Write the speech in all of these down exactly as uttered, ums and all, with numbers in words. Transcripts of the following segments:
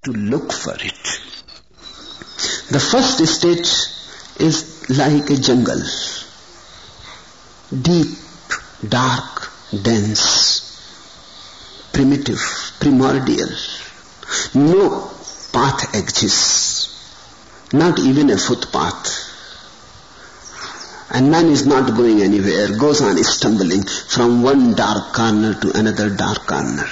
to look for it. The first state is like a jungle. Deep, dark, dense, primitive, primordial. No path exists, not even a footpath. And man is not going anywhere, goes on stumbling from one dark corner to another dark corner.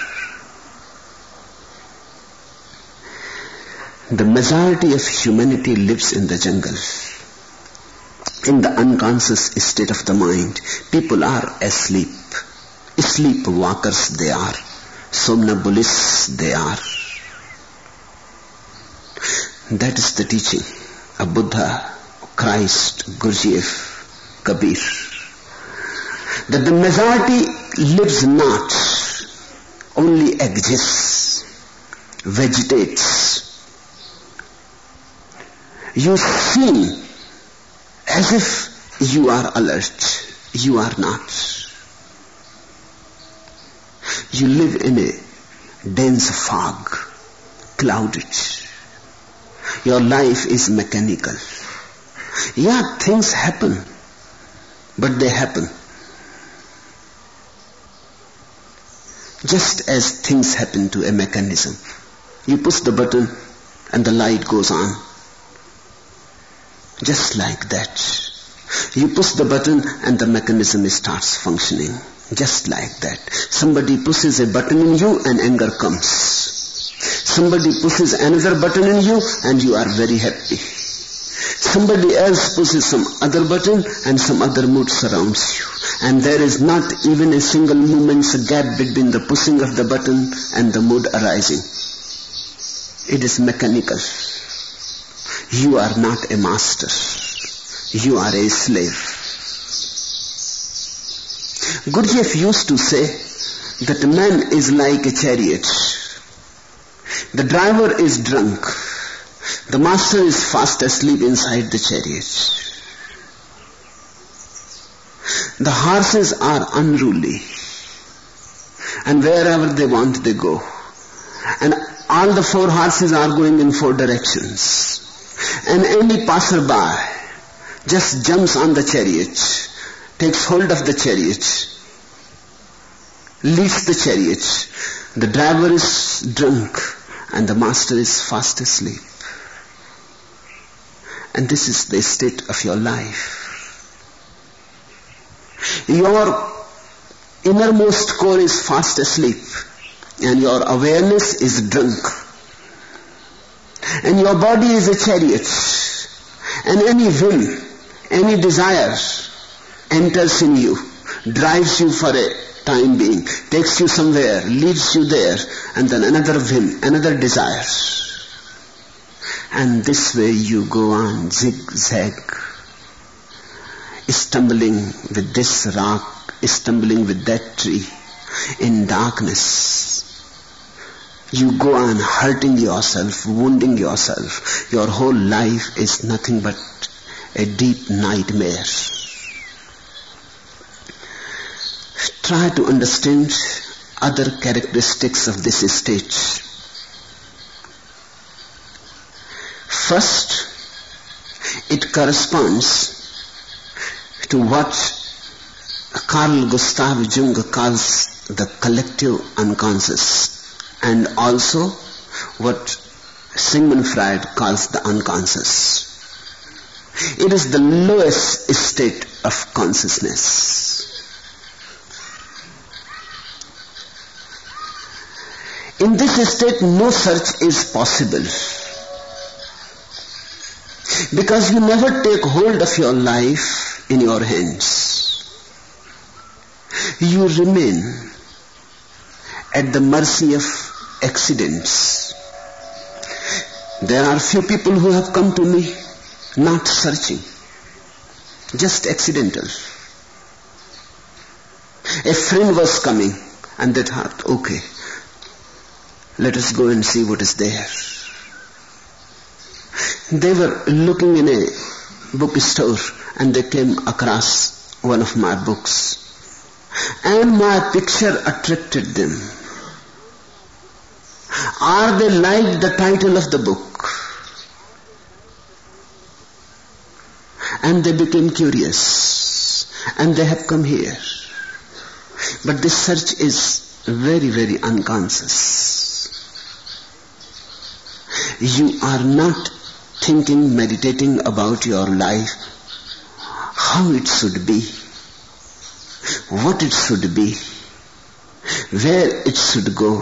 The majority of humanity lives in the jungle. In the unconscious state of the mind, people are asleep. Sleepwalkers they are. Somnambulists they are. That is the teaching of Buddha, Christ, Gurdjieff, Kabir. That the majority lives not, only exists, vegetates. You seem as if you are alert. You are not. You live in a dense fog, clouded. Your life is mechanical. Yeah, things happen, but they happen. Just as things happen to a mechanism. You push the button and the light goes on. Just like that. You push the button and the mechanism starts functioning. Just like that. Somebody pushes a button in you and anger comes. Somebody pushes another button in you and you are very happy. Somebody else pushes some other button and some other mood surrounds you. And there is not even a single moment's gap between the pushing of the button and the mood arising. It is mechanical. You are not a master. You are a slave. Gurdjieff used to say that man is like a chariot. The driver is drunk. The master is fast asleep inside the chariot. The horses are unruly. And wherever they want they go. And all the four horses are going in four directions. And any passerby just jumps on the chariot, takes hold of the chariot, leads the chariot. The driver is drunk and the master is fast asleep. And this is the state of your life. Your innermost core is fast asleep and your awareness is drunk. And your body is a chariot. And any whim, any desire enters in you, drives you for a time being, takes you somewhere, leads you there, and then another whim, another desire. And this way you go on zigzag, stumbling with this rock, stumbling with that tree, in darkness. You go on hurting yourself, wounding yourself. Your whole life is nothing but a deep nightmare. Try to understand other characteristics of this state. First, it corresponds to what Carl Gustav Jung calls the collective unconscious, and also what Sigmund Freud calls the unconscious. It is the lowest state of consciousness. In this state, no search is possible. Because you never take hold of your life in your hands. You remain at the mercy of accidents. There are few people who have come to me not searching, just accidental. A friend was coming and they thought, okay, let us go and see what is there. They were looking in a bookstore and they came across one of my books. And my picture attracted them. Are they like the title of the book? And they became curious. And they have come here. But this search is very, very unconscious. You are not thinking, meditating about your life, how it should be, what it should be, where it should go.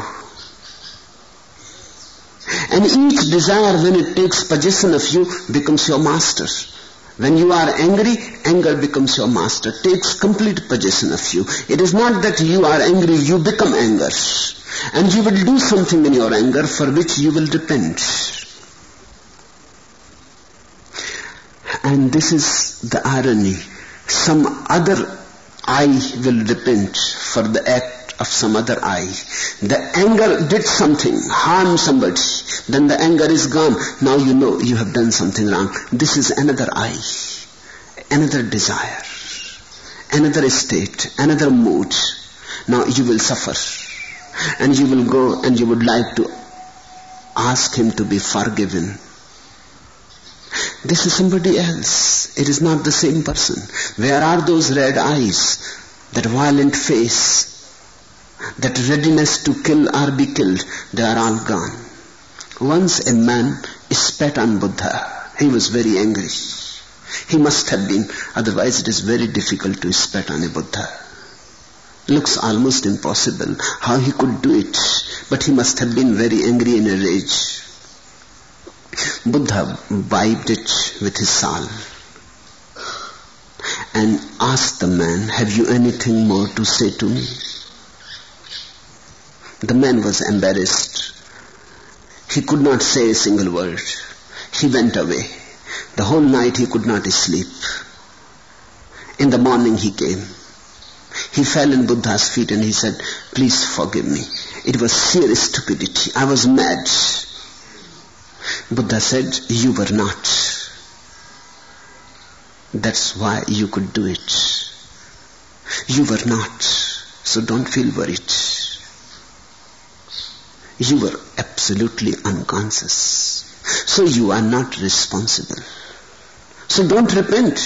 And each desire, when it takes possession of you, becomes your master. When you are angry, anger becomes your master, takes complete possession of you. It is not that you are angry, you become anger. And you will do something in your anger for which you will repent. And this is the irony. Some other I will repent for the act of some other I. The anger did something, harmed somebody. Then the anger is gone. Now you know you have done something wrong. This is another I, another desire, another state, another mood. Now you will suffer. And you will go and you would like to ask him to be forgiven. This is somebody else. It is not the same person. Where are those red eyes, that violent face, that readiness to kill or be killed? They are all gone. Once a man spat on Buddha. He was very angry. He must have been, otherwise it is very difficult to spat on a Buddha. Looks almost impossible how he could do it, but he must have been very angry in a rage. Buddha wiped it with his salve and asked the man, have you anything more to say to me? The man was embarrassed. He could not say a single word. He went away. The whole night he could not sleep. In the morning he came. He fell in Buddha's feet and he said, please forgive me. It was sheer stupidity. I was mad. Buddha said, you were not. That's why you could do it. You were not. So don't feel worried. You were absolutely unconscious. So you are not responsible. So don't repent.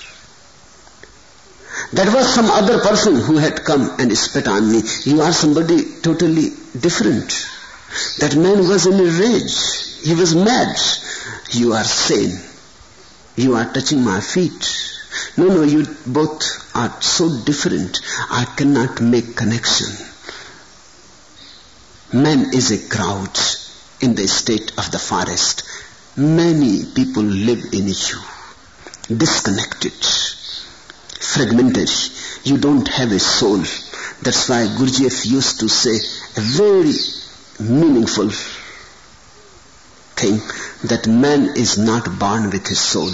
That was some other person who had come and spat on me. You are somebody totally different. That man was in a rage. He was mad. You are sane. You are touching my feet. No, no, you both are so different. I cannot make connection. Man is a crowd in the state of the forest. Many people live in you. Disconnected. Fragmentary. You don't have a soul. That's why Gurdjieff used to say a very meaningful thing, that man is not born with his soul.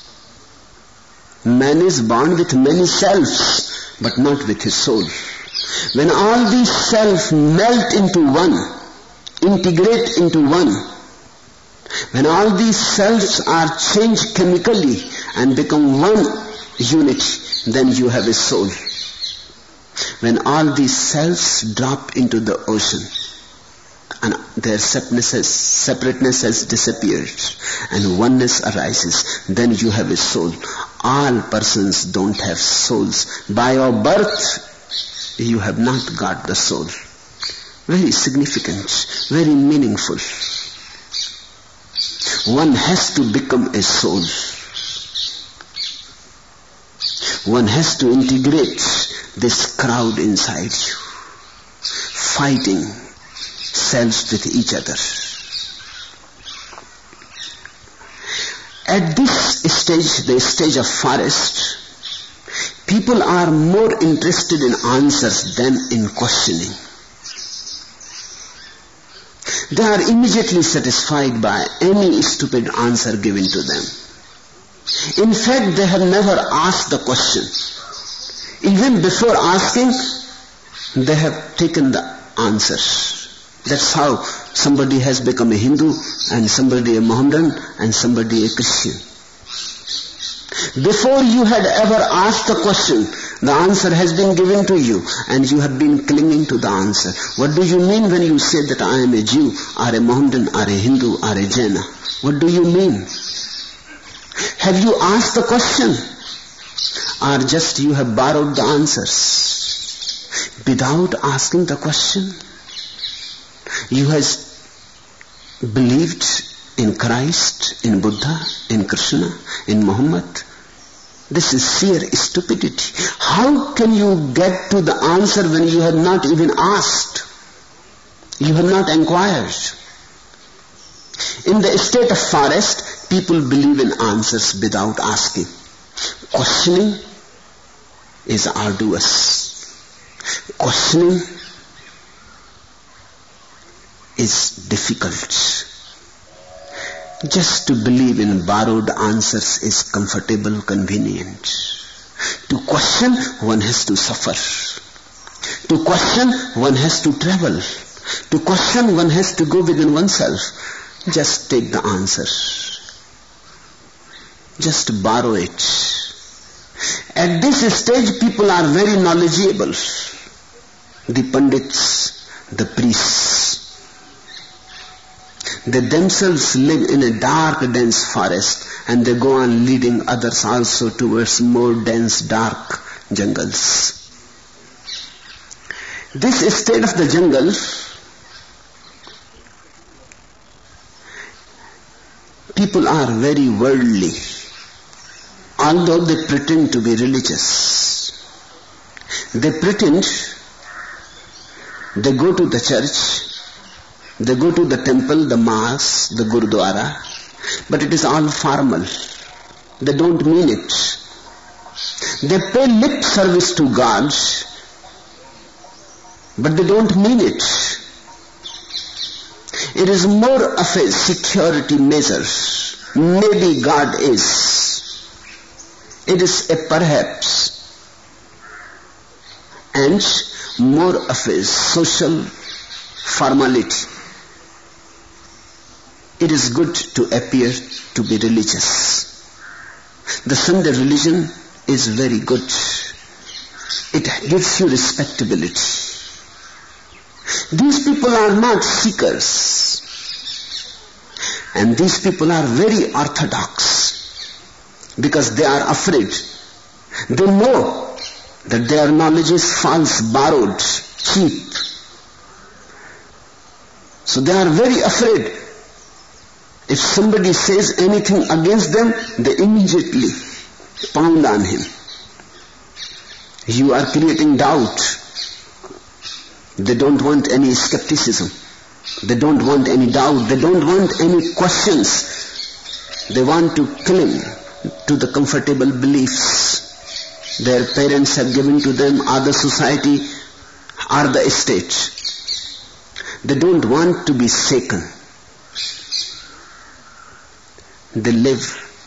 Man is born with many selves, but not with his soul. When all these selves melt into one, integrate into one, when all these selves are changed chemically and become one unit, then you have a soul. When all these selves drop into the ocean and their separateness has, separateness has disappeared and oneness arises, then you have a soul. All persons don't have souls. By your birth, you have not got the soul. Very significant, very meaningful. One has to become a soul. One has to integrate this crowd inside you, fighting selves with each other. At this stage, the stage of forest, people are more interested in answers than in questioning. They are immediately satisfied by any stupid answer given to them. In fact, they have never asked the question. Even before asking, they have taken the answer. That's how somebody has become a Hindu, and somebody a Mohammedan, and somebody a Christian. Before you had ever asked the question, the answer has been given to you and you have been clinging to the answer. What do you mean when you say that I am a Jew, or a Mohammedan, or a Hindu, or a Jaina? What do you mean? Have you asked the question? Or just you have borrowed the answers? Without asking the question, you have believed in Christ, in Buddha, in Krishna, in Muhammad. This is sheer stupidity. How can you get to the answer when you have not even asked? You have not inquired. In the state of forest, people believe in answers without asking. Questioning is arduous. Questioning is difficult. Just to believe in borrowed answers is comfortable, convenient. To question, one has to suffer. To question, one has to travel. To question, one has to go within oneself. Just take the answer. Just borrow it. At this stage, people are very knowledgeable. The pandits, the priests. They themselves live in a dark, dense forest, and they go on leading others also towards more dense, dark jungles. This state of the jungle, people are very worldly, although they pretend to be religious. They pretend, they go to the church, they go to the temple, the mosque, the gurdwara, but it is all formal. They don't mean it. They pay lip service to God, but they don't mean it. It is more of a security measure. Maybe God is. It is a perhaps, and more of a social formality. It is good to appear to be religious. The Sunday religion is very good. It gives you respectability. These people are not seekers. And these people are very orthodox because they are afraid. They know that their knowledge is false, borrowed, cheap. So they are very afraid. If somebody says anything against them, they immediately pound on him. You are creating doubt. They don't want any skepticism. They don't want any doubt. They don't want any questions. They want to cling to the comfortable beliefs their parents have given to them, or the society, or the state. They don't want to be shaken. They live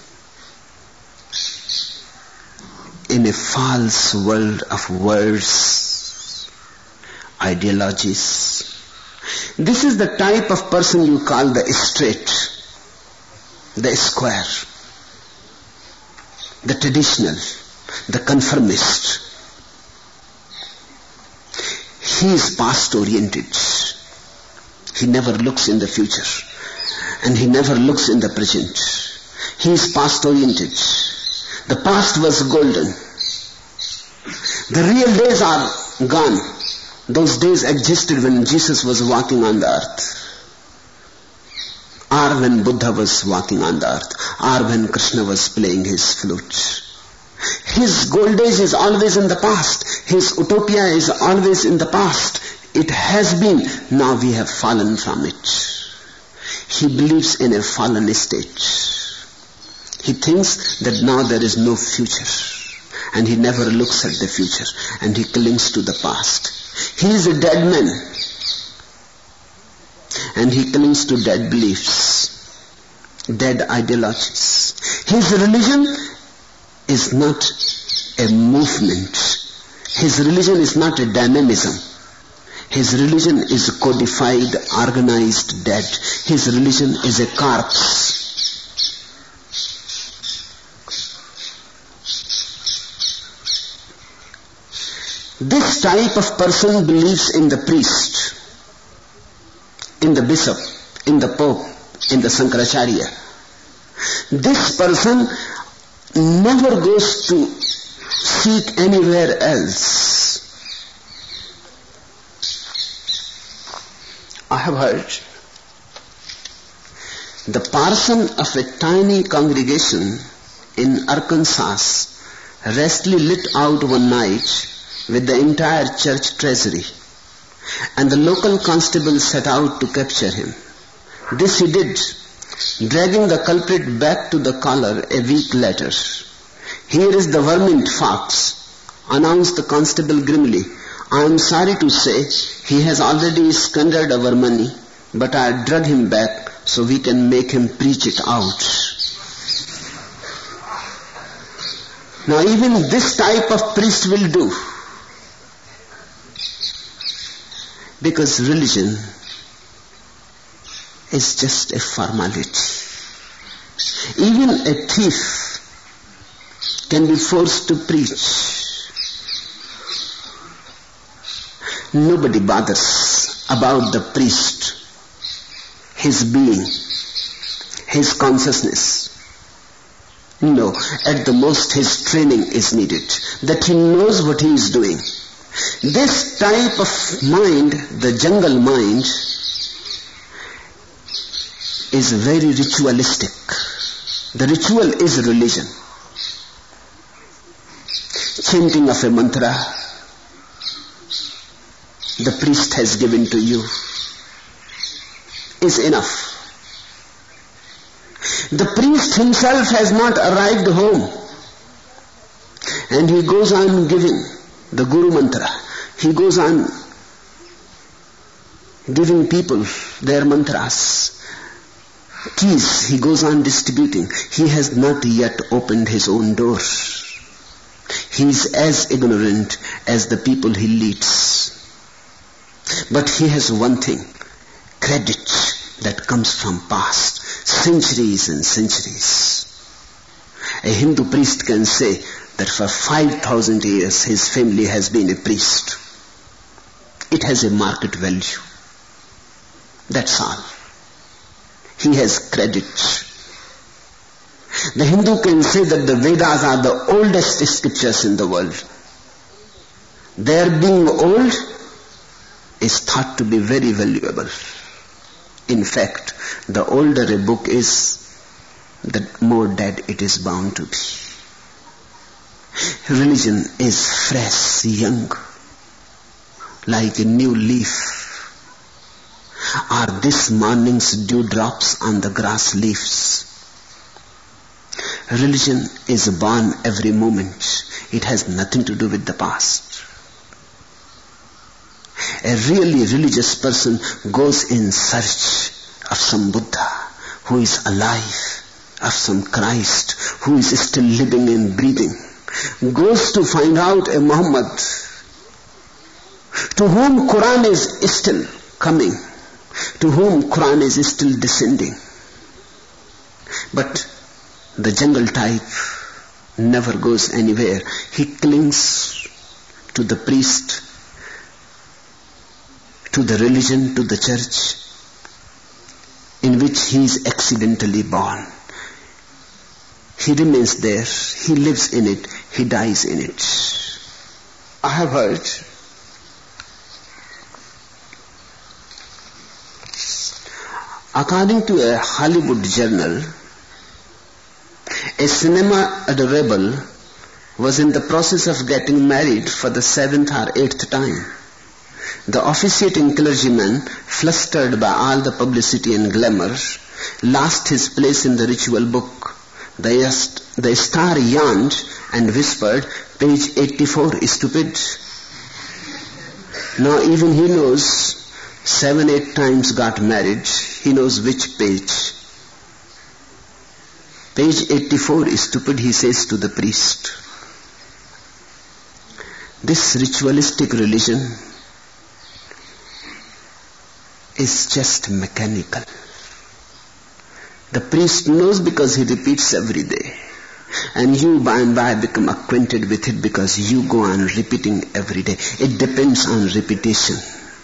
in a false world of words, ideologies. This is the type of person you call the straight, the square, the traditional, the conformist. He is past oriented. He never looks in the future. And he never looks in the present. He is past oriented. The past was golden. The real days are gone. Those days existed when Jesus was walking on the earth, or when Buddha was walking on the earth, or when Krishna was playing his flute. His gold age is always in the past. His utopia is always in the past. It has been. Now we have fallen from it. He believes in a fallen state. He thinks that now there is no future. And he never looks at the future. And he clings to the past. He is a dead man. And he clings to dead beliefs, dead ideologies. His religion is not a movement. His religion is not a dynamism. His religion is codified, organized, dead. His religion is a corpse. This type of person believes in the priest, in the bishop, in the pope, in the Sankaracharya. This person never goes to seek anywhere else. I have heard the parson of a tiny congregation in Arkansas rashly lit out one night with the entire church treasury, and the local constable set out to capture him. This he did, dragging the culprit back to the collar a week later. "Here is the vermint fox," announced the constable grimly. "I am sorry to say he has already squandered our money, but I drag him back so we can make him preach it out." Now even this type of priest will do, because religion is just a formality. Even a thief can be forced to preach. Nobody bothers about the priest, his being, his consciousness. No, at the most his training is needed, that he knows what he is doing. This type of mind, the jungle mind, is very ritualistic. The ritual is religion. Chanting of a mantra the priest has given to you is enough. The priest himself has not arrived home, and he goes on giving the Guru mantra. He goes on giving people their mantras, keys. He goes on distributing. He has not yet opened his own door. He is as ignorant as the people he leads. But he has one thing, credit that comes from past, centuries and centuries. A Hindu priest can say that for five thousand years his family has been a priest. It has a market value. That's all. He has credit. The Hindu can say that the Vedas are the oldest scriptures in the world. Their being old is thought to be very valuable. In fact, the older a book is, the more dead it is bound to be. Religion is fresh, young, like a new leaf, or this morning's dewdrops on the grass leaves. Religion is born every moment. It has nothing to do with the past. A really religious person goes in search of some Buddha who is alive, of some Christ who is still living and breathing, goes to find out a Muhammad to whom Quran is still coming, to whom Quran is still descending. But the jungle type never goes anywhere. He clings to the priest, to the religion, to the church in which he is accidentally born. He remains there, he lives in it, he dies in it. I have heard according to a Hollywood journal, a cinema adorable was in the process of getting married for the seventh or eighth time. The officiating clergyman, flustered by all the publicity and glamour, lost his place in the ritual book. The, the star yawned and whispered, "Page eighty-four, stupid." Now even he knows, seven, eight times got married, he knows which page. Page eighty-four, stupid, he says to the priest. This ritualistic religion is just mechanical. The priest knows because he repeats every day. And you by and by become acquainted with it because you go on repeating every day. It depends on repetition.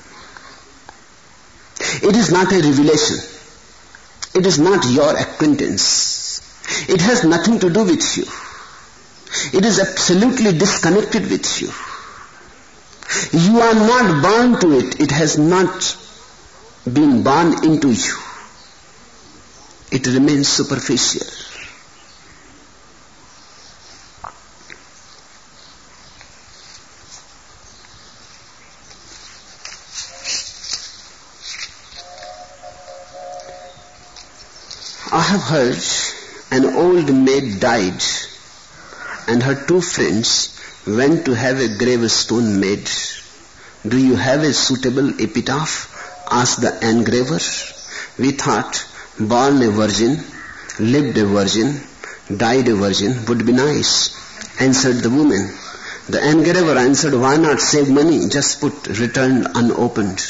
It is not a revelation. It is not your acquaintance. It has nothing to do with you. It is absolutely disconnected with you. You are not bound to it. It has not been born into you. It remains superficial. I have heard an old maid died and her two friends went to have a gravestone made. Do you have a suitable epitaph? Asked the engraver. We thought born a virgin, lived a virgin, died a virgin would be nice, answered the woman. The engraver answered, why not save money? Just put returned unopened.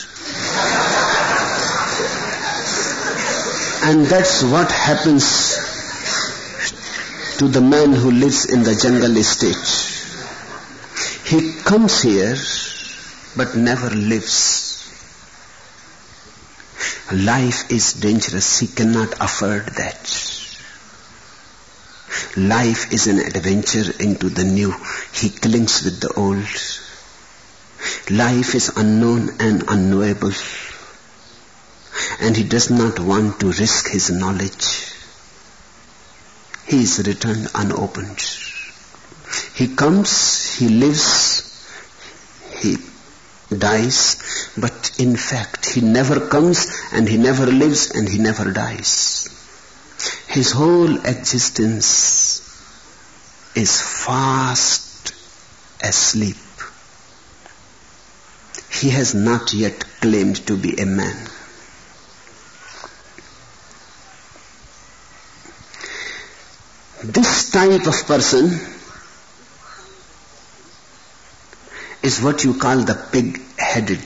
And that's what happens to the man who lives in the jungle estate. He comes here but never lives. Life is dangerous. He cannot afford that. Life is an adventure into the new. He clings with the old. Life is unknown and unknowable. And he does not want to risk his knowledge. He is returned unopened. He comes, he lives, he dies, but in fact he never comes and he never lives and he never dies. His whole existence is fast asleep. He has not yet claimed to be a man. This type of person is what you call the pig-headed.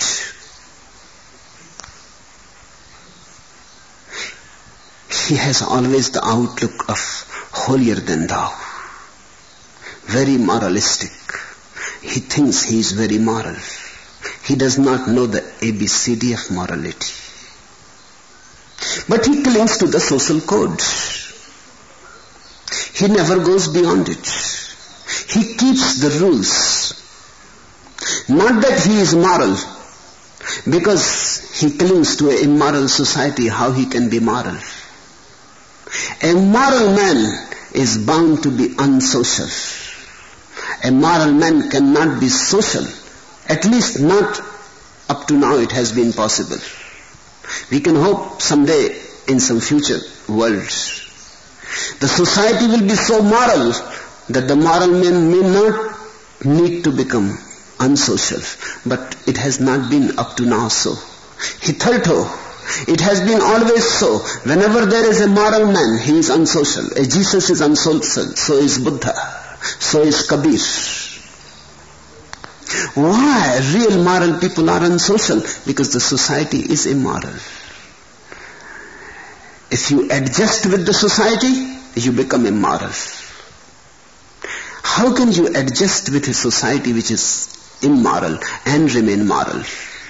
He has always the outlook of holier than thou, very moralistic. He thinks he is very moral. He does not know the A B C D of morality. But he clings to the social code. He never goes beyond it. He keeps the rules. Not that he is moral, because he clings to an immoral society. How he can be moral? A moral man is bound to be unsocial. A moral man cannot be social. At least not up to now it has been possible. We can hope someday in some future world the society will be so moral that the moral man may not need to become unsocial. But it has not been up to now so. Hitherto, it has been always so. Whenever there is a moral man, he is unsocial. A Jesus is unsocial. So is Buddha. So is Kabir. Why? Real moral people are unsocial. Because the society is immoral. If you adjust with the society, you become immoral. How can you adjust with a society which is immoral and remain moral?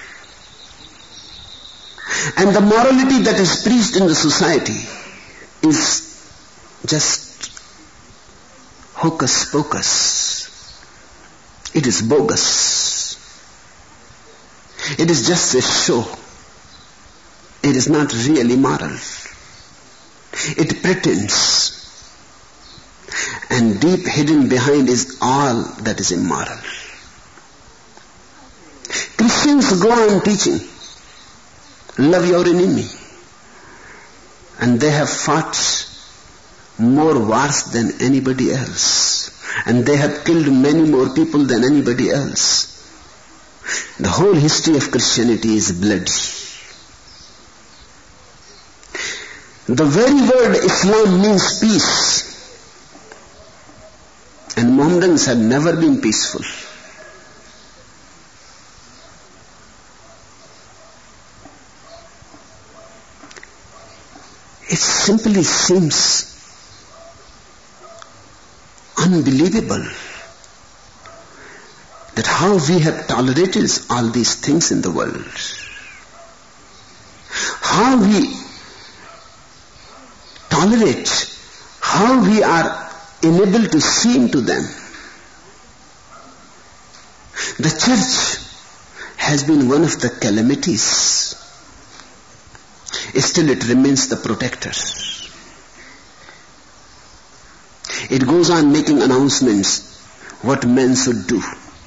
And the morality that is preached in the society is just hocus pocus. It is bogus. It is just a show. It is not really moral. It pretends. And deep hidden behind is all that is immoral. Christians go on teaching, love your enemy. And they have fought more wars than anybody else. And they have killed many more people than anybody else. The whole history of Christianity is bloody. The very word Islam means peace. And Mohammedans have never been peaceful. It simply seems unbelievable that how we have tolerated all these things in the world. How we tolerate, how we are unable to see into them. The church has been one of the calamities. Still it remains the protector. It goes on making announcements what men should do.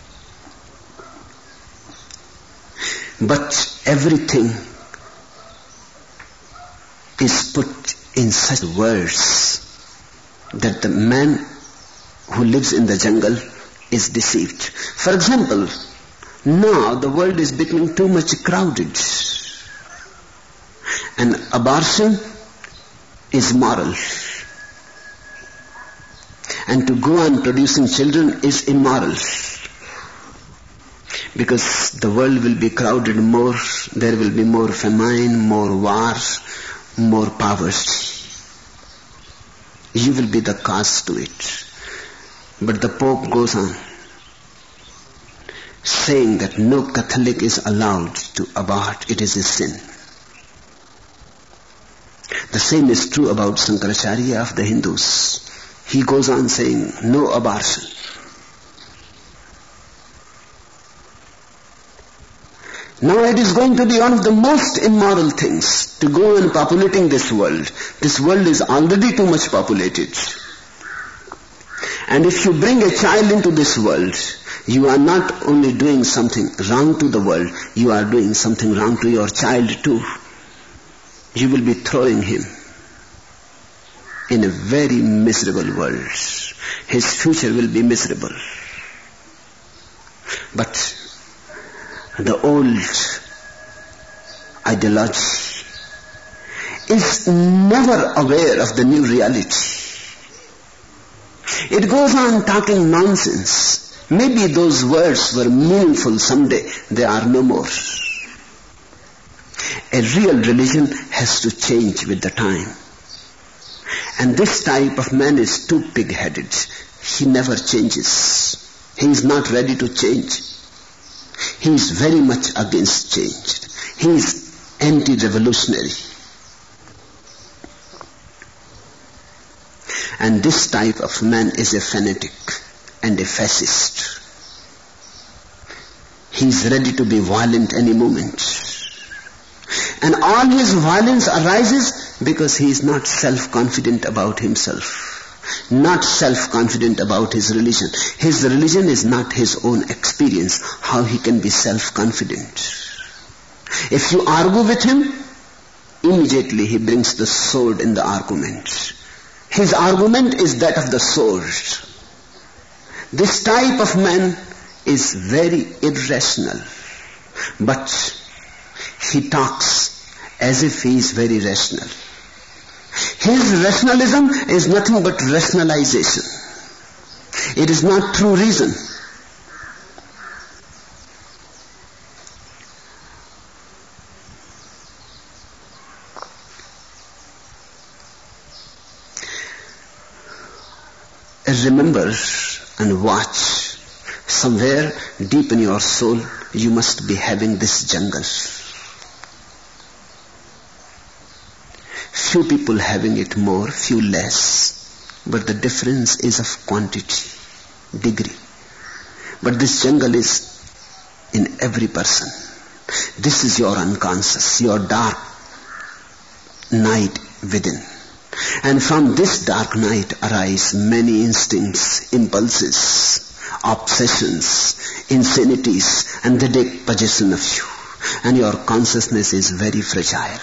But everything is put in such words that the man who lives in the jungle is deceived. For example, now the world is becoming too much crowded, and abortion is moral, and to go on producing children is immoral, because the world will be crowded more, there will be more famine, more wars, more poverty. You will be the cause to it. But the Pope goes on saying that no Catholic is allowed to abort, it is a sin. The same is true about Shankaracharya of the Hindus. He goes on saying no abortion. Now it is going to be one of the most immoral things to go on populating this world. This world is already too much populated. And if you bring a child into this world, you are not only doing something wrong to the world, you are doing something wrong to your child too. You will be throwing him in a very miserable world. His future will be miserable. But the old ideology is never aware of the new reality. It goes on talking nonsense. Maybe those words were meaningful someday. They are no more. A real religion has to change with the time. And this type of man is too pig-headed. He never changes. He is not ready to change. He is very much against change. He is anti-revolutionary. And this type of man is a fanatic and a fascist. He is ready to be violent any moment. And all his violence arises because he is not self-confident about himself, not self-confident about his religion. His religion is not his own experience. How he can be self-confident? If you argue with him, immediately he brings the sword in the argument. His argument is that of the sword. This type of man is very irrational, but he talks as if he is very rational. His rationalism is nothing but rationalization. It is not true reason. Remember and watch. Somewhere deep in your soul, you must be having this jungle. Few people having it more, few less. But the difference is of quantity, degree. But this jungle is in every person. This is your unconscious, your dark night within. And from this dark night arise many instincts, impulses, obsessions, insanities, and they take possession of you. And your consciousness is very fragile.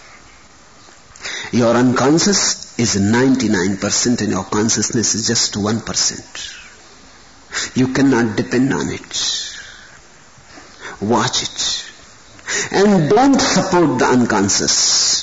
Your unconscious is ninety-nine percent and your consciousness is just one percent. You cannot depend on it. Watch it. And don't support the unconscious.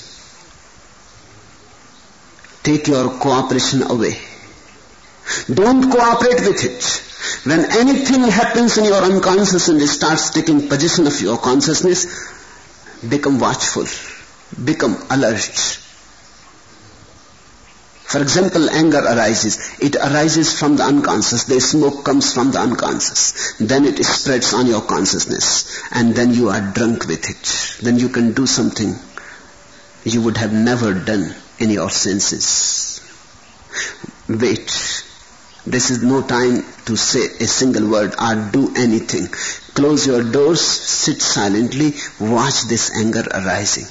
Take your cooperation away. Don't cooperate with it. When anything happens in your unconscious and it starts taking possession of your consciousness, become watchful, become alert. For example, anger arises. It arises from the unconscious. The smoke comes from the unconscious. Then it spreads on your consciousness. And then you are drunk with it. Then you can do something you would have never done in your senses. Wait. This is no time to say a single word or do anything. Close your doors, sit silently, watch this anger arising.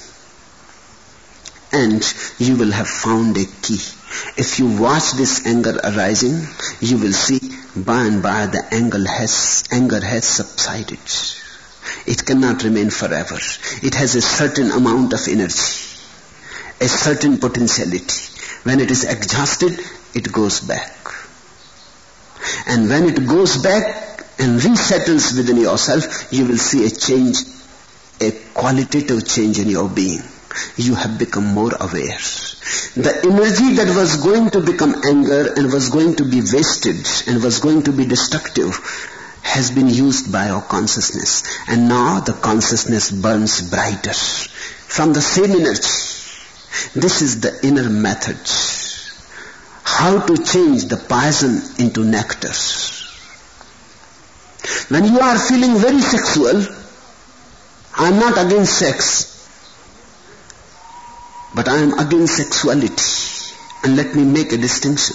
And you will have found a key. If you watch this anger arising, you will see by and by the anger has, anger has subsided. It cannot remain forever. It has a certain amount of energy, a certain potentiality. When it is exhausted, it goes back. And when it goes back and resettles within yourself, you will see a change, a qualitative change in your being. You have become more aware. The energy that was going to become anger and was going to be wasted and was going to be destructive has been used by our consciousness. And now the consciousness burns brighter from the same energy. This is the inner method. How to change the poison into nectar. When you are feeling very sexual, I am not against sex, but I am against sexuality. And let me make a distinction.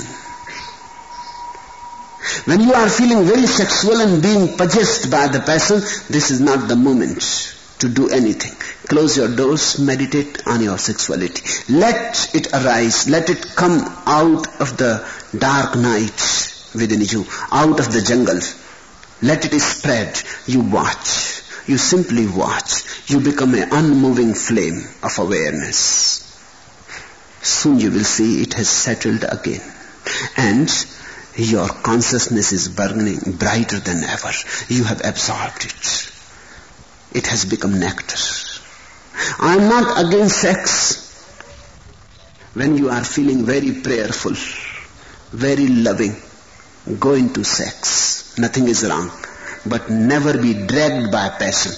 When you are feeling very sexual and being possessed by the passion, this is not the moment to do anything. Close your doors, meditate on your sexuality. Let it arise, let it come out of the dark night within you, out of the jungle. Let it spread. You watch. You simply watch. You become an unmoving flame of awareness. Soon you will see it has settled again. And your consciousness is burning brighter than ever. You have absorbed it. It has become nectar. I am not against sex. When you are feeling very prayerful, very loving, go into sex. Nothing is wrong. But never be dragged by passion.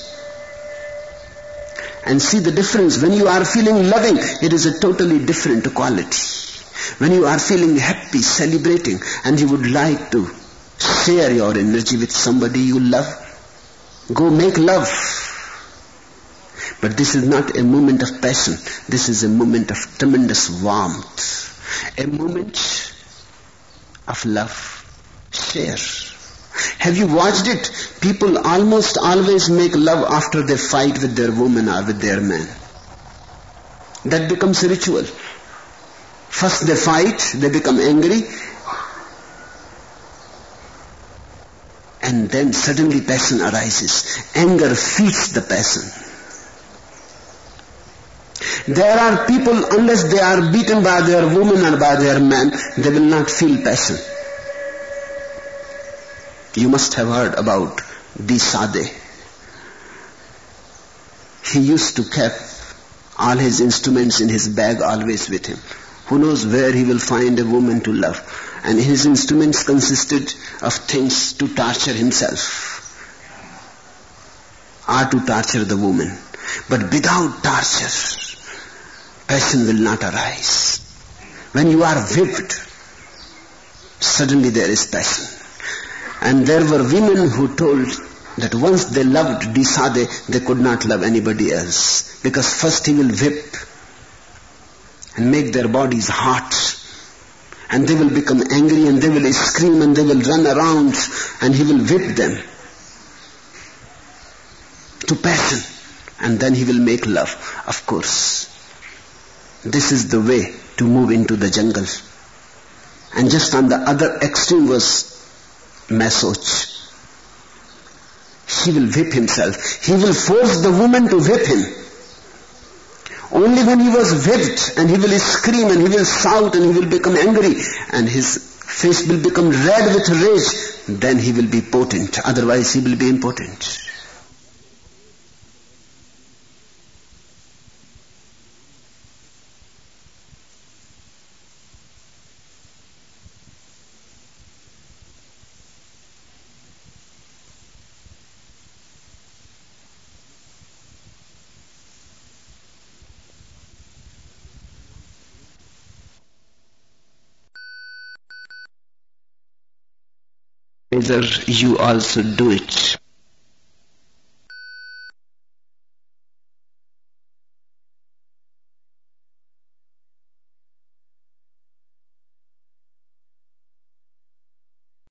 And see the difference. When you are feeling loving, it is a totally different quality. When you are feeling happy, celebrating, and you would like to share your energy with somebody you love, go make love. But this is not a moment of passion. This is a moment of tremendous warmth. A moment of love. Share. Have you watched it? People almost always make love after they fight with their woman or with their man. That becomes a ritual. First they fight, they become angry, and then suddenly passion arises. Anger feeds the passion. There are people, unless they are beaten by their woman or by their man, they will not feel passion. You must have heard about De Sade. He used to keep all his instruments in his bag always with him. Who knows where he will find a woman to love. And his instruments consisted of things to torture himself or to torture the woman. But without torture, passion will not arise. When you are whipped, suddenly there is passion. And there were women who told that once they loved De Sade, they could not love anybody else. Because first he will whip and make their bodies hot. And they will become angry and they will scream and they will run around and he will whip them to passion. And then he will make love. Of course, this is the way to move into the jungle. And just on the other extreme was Masoch. He will whip himself. He will force the woman to whip him. Only when he was whipped and he will scream and he will shout and he will become angry and his face will become red with rage, then he will be potent. Otherwise he will be impotent. pleasure, you also do it.